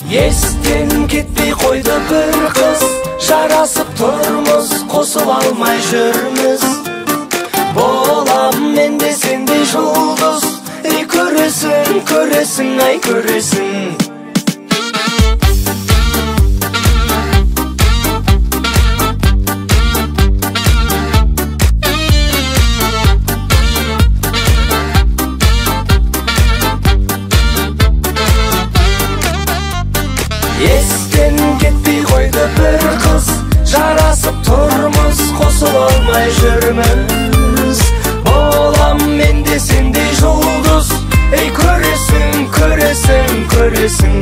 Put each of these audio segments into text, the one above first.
Естен кетпей қойды бір қыз, жарасып тұрмыз, қосып алмай жүрміз. Болам мен де сендей жұлдыз, ей көресің, көресің, ай көресің. Естен кетпей қойды бір қыз, жарасып тұрмыз, қосып алмай жүрміз. Болам мен де сендей жұлдыз, ей көресің, көресің, көресің.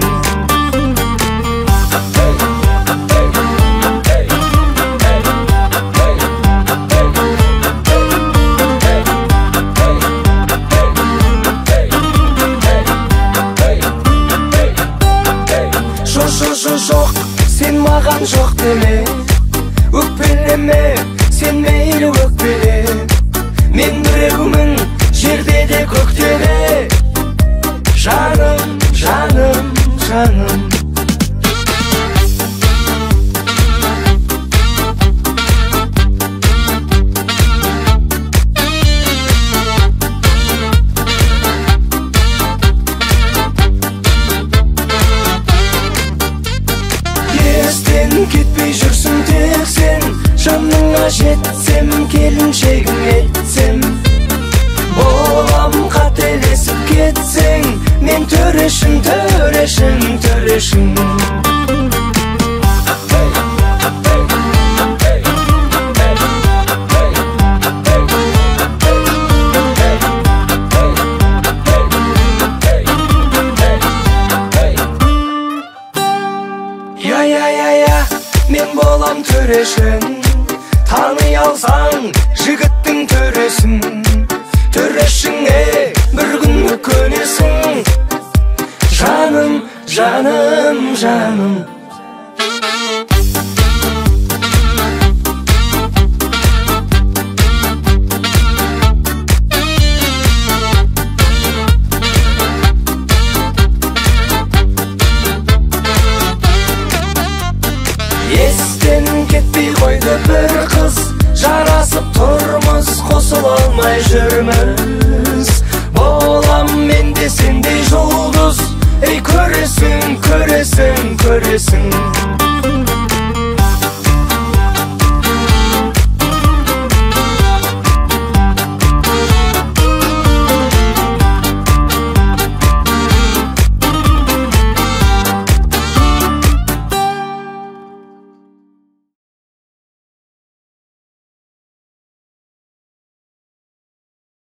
Жоқ, сен маған жоқ деме, өкпелеме, сен мейлі өкпеле. Мен біреумін жерде де көкте де, жаным, жаным, жаным. Кетпей жүрсің тек сен, жаныңа жетсем, келіншегің етсем. Болам қателесіп кетсең, мен төрешің, төрешің, төрешің. Мен болам төрешің, таны алсаң, жігіттің төресің. Төрешіңе бір күні көнесің, жаным, жаным, жаным. Естен кетпей қойды бір қыз, жарасып тұрмыз, қосып алмай жүрміз. Болам мен де сендей жұлдыз, ей көресің, көресің, көресің.